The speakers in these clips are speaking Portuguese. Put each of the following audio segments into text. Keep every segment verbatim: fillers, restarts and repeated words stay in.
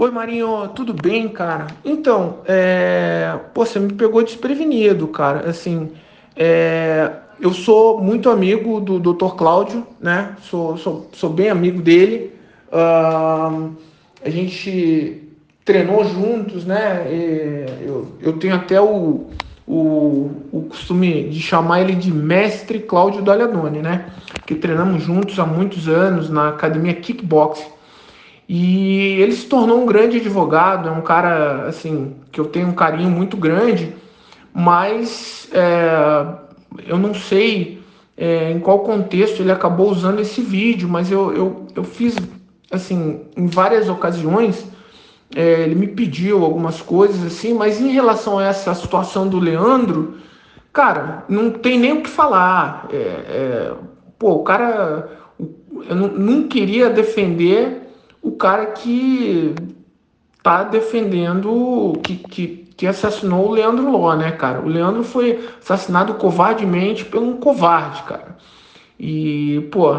Oi, Marinho, tudo bem, cara? Então, é... Pô, você me pegou desprevenido, cara. Assim, é, eu sou muito amigo do doutor Cláudio, né? Sou, sou, sou bem amigo dele. Ahn, A gente treinou juntos, né? E Eu, eu tenho até o, o, o costume de chamar ele de Mestre Cláudio Daglianone, né? Que treinamos juntos há muitos anos na academia Kickboxing. E ele se tornou um grande advogado, é um cara assim que eu tenho um carinho muito grande, mas é, eu não sei é, em qual contexto ele acabou usando esse vídeo, mas eu, eu, eu fiz assim em várias ocasiões. É, ele me pediu algumas coisas assim, mas em relação a essa situação do Leandro, cara, não tem nem o que falar. É, é, pô, o cara, eu não, não queria defender o cara que tá defendendo, que, que, que assassinou o Leandro Ló, né, cara? O Leandro foi assassinado covardemente por um covarde, cara. E, pô,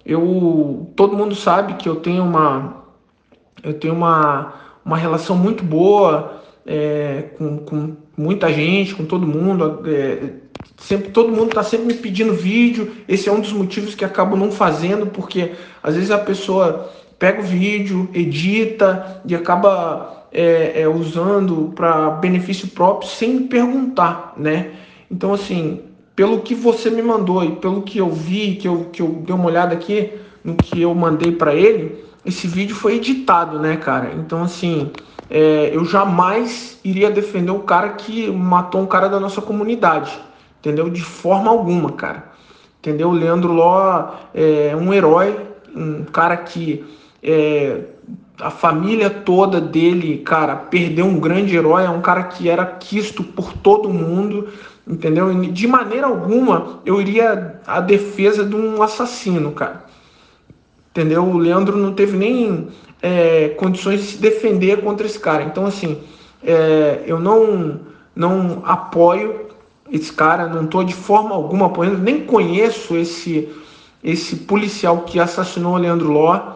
eu, todo mundo sabe que eu tenho uma, eu tenho uma, uma relação muito boa é, com, com muita gente, com todo mundo. É, sempre, todo mundo está sempre me pedindo vídeo. Esse é um dos motivos que acabo não fazendo, porque às vezes a pessoa pega o vídeo, edita e acaba é, é, usando para benefício próprio sem me perguntar, né? Então, assim, pelo que você me mandou e pelo que eu vi, que eu, que eu dei uma olhada aqui no que eu mandei para ele, esse vídeo foi editado, né, cara? Então, assim, é, eu jamais iria defender o cara que matou um cara da nossa comunidade, entendeu? De forma alguma, cara. Entendeu? O Leandro Ló é um herói, um cara que é, a família toda dele, cara, perdeu um grande herói, é um cara que era quisto por todo mundo, entendeu? E de maneira alguma eu iria à defesa de um assassino, cara. Entendeu? O Leandro não teve nem é, condições de se defender contra esse cara. Então, assim, é, eu não, não apoio esse cara, não estou de forma alguma apoiando, nem conheço esse, esse policial que assassinou o Leandro Ló.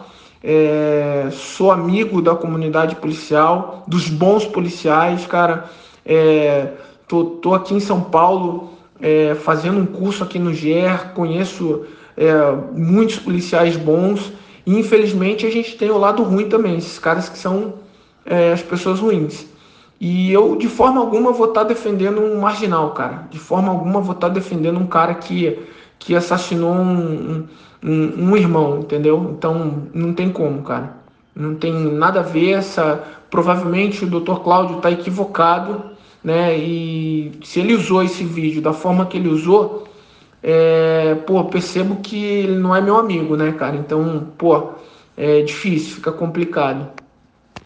É, sou amigo da comunidade policial, dos bons policiais, cara. É, tô, tô aqui em São Paulo é, fazendo um curso aqui no G E R, conheço é, muitos policiais bons. E infelizmente a gente tem o lado ruim também, esses caras que são é, as pessoas ruins. E eu, de forma alguma, vou estar defendendo um marginal, cara. De forma alguma, vou estar defendendo um cara que, que assassinou um, um, um irmão, entendeu? Então, não tem como, cara. Não tem nada a ver. Essa, provavelmente o doutor Cláudio está equivocado, né? E se ele usou esse vídeo da forma que ele usou, é, pô, percebo que ele não é meu amigo, né, cara? Então, pô, é difícil, fica complicado.